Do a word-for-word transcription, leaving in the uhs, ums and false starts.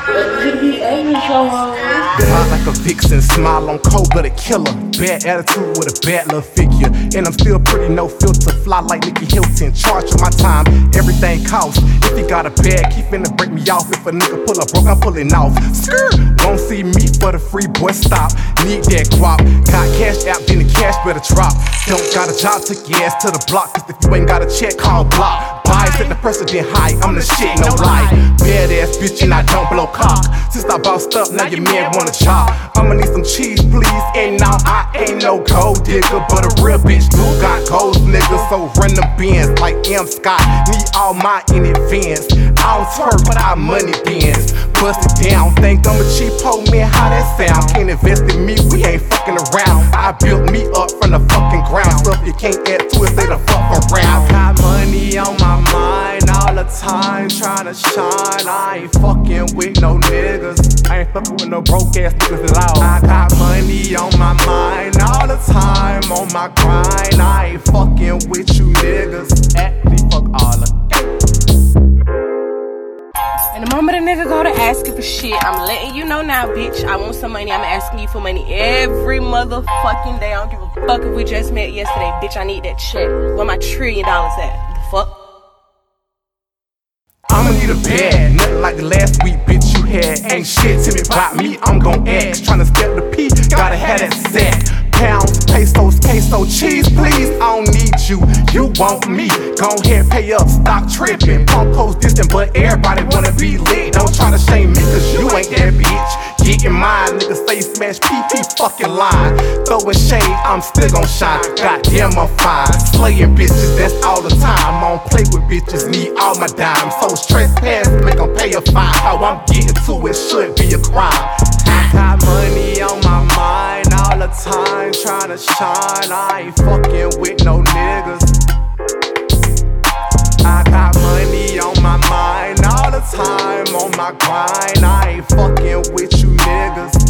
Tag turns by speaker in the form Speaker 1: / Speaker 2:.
Speaker 1: He angry so hard.
Speaker 2: Hot like a vixen, smile on cold but a killer. Bad attitude with a bad little figure. And I'm still pretty no filter, fly like Nicky Hilton. Charge for my time, everything costs. If you got a bag, keep finna break me off. If a nigga pull up broke, I'm pulling off. Skirt, won't see me for the free boy stop. Need that guap, got cash out, then the cash better drop. Don't got a job, took your ass to the block. Cause if you ain't got a check, call block. Buy, set the precedent high, I'm the shit, no lie. Badass bitch and I don't blow cock. Since I bossed up, now your man wanna chop. I'ma need some cheese, please. And now I ain't no gold digger, but a real bitch do got gold niggas. So run the bins like M. Scott. Need all my in advance. I don't twerk, but I money bins. Bust it down, think I'm a cheap hoe, man, how that sound? Can't invest in me, we ain't fucking around. I built me up from the fucking ground. Stuff you can't add to it, stay the fuck around.
Speaker 3: Got money on my mind all the time, tryna shine. I ain't fucking with no niggas.
Speaker 2: I ain't fucking with no broke ass niggas at all.
Speaker 3: I got money on my mind all the time, on my grind. I ain't fucking with you niggas.
Speaker 2: Actually, fuck all of.
Speaker 1: And the moment a nigga go to asking for shit, I'm letting you know now, bitch. I want some money. I'm asking you for money every motherfucking day. I don't give a fuck if we just met yesterday, bitch. I need that check. Where my trillion dollars at? The fuck?
Speaker 2: I'ma need a bag, nothing like the last week, bitch, you had. Ain't shit to me about me, I'm gon' ask. Tryna step the P, gotta have that sack. Pounds, pesos, queso, cheese, please. I don't need you, you want me. Go ahead, pay up, stop tripping. Pump post distant, but everybody wanna be lit. Don't try to shame me, cause you ain't that bitch. Getting mine, niggas say smash P P fucking line. Throwing shade, I'm still gon' shine. Goddamn, I'm fine. Slaying bitches, that's all the time. I don't play with bitches, need all my dimes. So stress pass, make them pay a fine. How I'm getting to it should be a crime.
Speaker 3: I got money on my mind all the time, tryna shine. I ain't fucking with no niggas. I got money on my mind all the time, on my grind. I ain't fucking with you niggas.